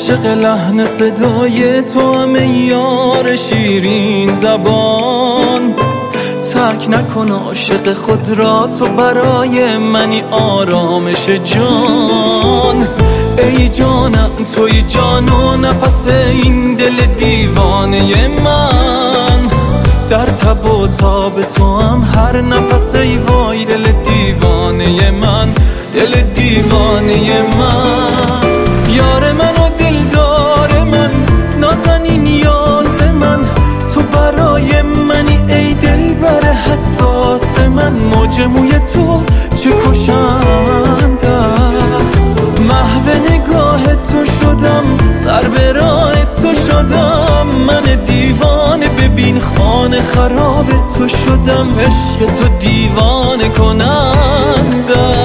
عاشق لحن صدای تو هم یار شیرین زبان. ترک نکن عاشق خود را، تو برای منی آرامش جان. ای جانم توی جان و نفس این دل دیوانه من. در تب و تاب تو هم هر نفس ای وای دل دیوانه من، دل دیوانه من. یار من و دلدار من، نازنین یاس من، تو برای منی ای دلبر حساس من. موج موی تو چه کشنده است، محو نگاه تو شدم، سر به راه تو شدم. من دیوانه ببین خانه خراب تو شدم، عشق تو دیوانه کننده.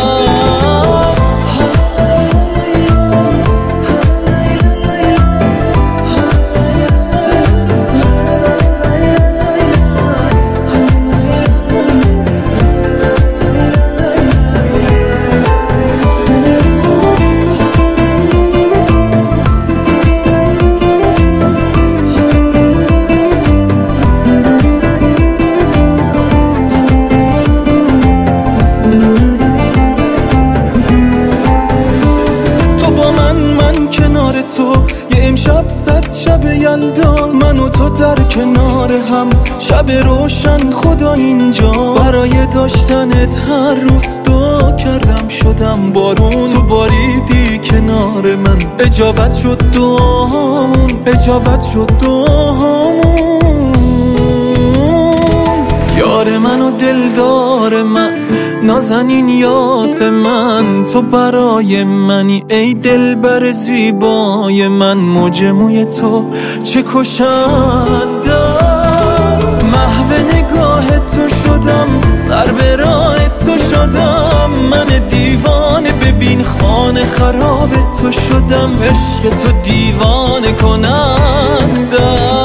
امشب صد شب یلداست، من و تو در کنار هم، شب روشن خدا اینجا. برای داشتنت هر روز دعا کردم شدم بارون، تو باریدی کنار من، اجابت شد دعامون، اجابت شد دعامون. یار من و دلدار من، نازنین یاس من، تو برای منی ای دلبر زیبای من. موج موی تو چه کشنده است، محو نگاه تو شدم، سر به راه تو شدم. من دیوانه ببین خانه خراب تو شدم، عشق تو دیوانه کننده.